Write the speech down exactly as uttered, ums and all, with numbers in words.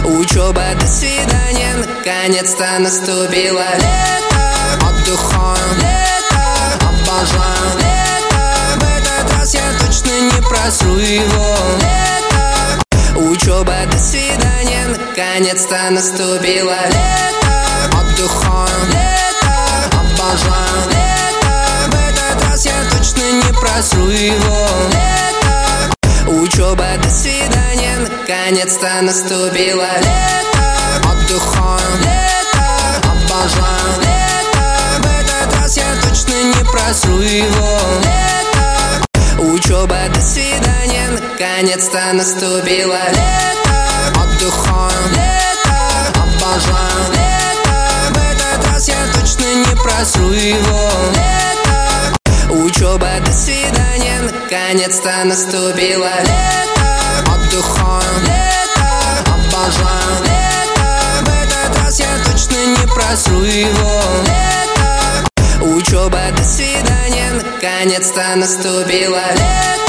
Учеба, до свидания, наконец-то наступило лето. Отдыхаем, лето, обожаем лето. В этот раз я точно не просру его. Лето. Учеба, до свидания, наконец-то наступило лето. Отдыхаем, лето, обожаем лето. В этот раз я точно не просру его. Лето. Учеба, до свидания, наконец-то наступило лето. Отдыхаем, лето, обожаем лето. В этот раз я точно не просру его. Лето. Учеба, до свидания, наконец-то наступило лето. Отдыхаем, лето, обожаем лето. В этот раз я точно не просру его. Лето. Учеба, до свидания, наконец-то наступило лето. Отдыхаем, лето, обожаем лето. В этот раз я точно не просру его. Лето. Учеба, до свидания, наконец-то наступило лето.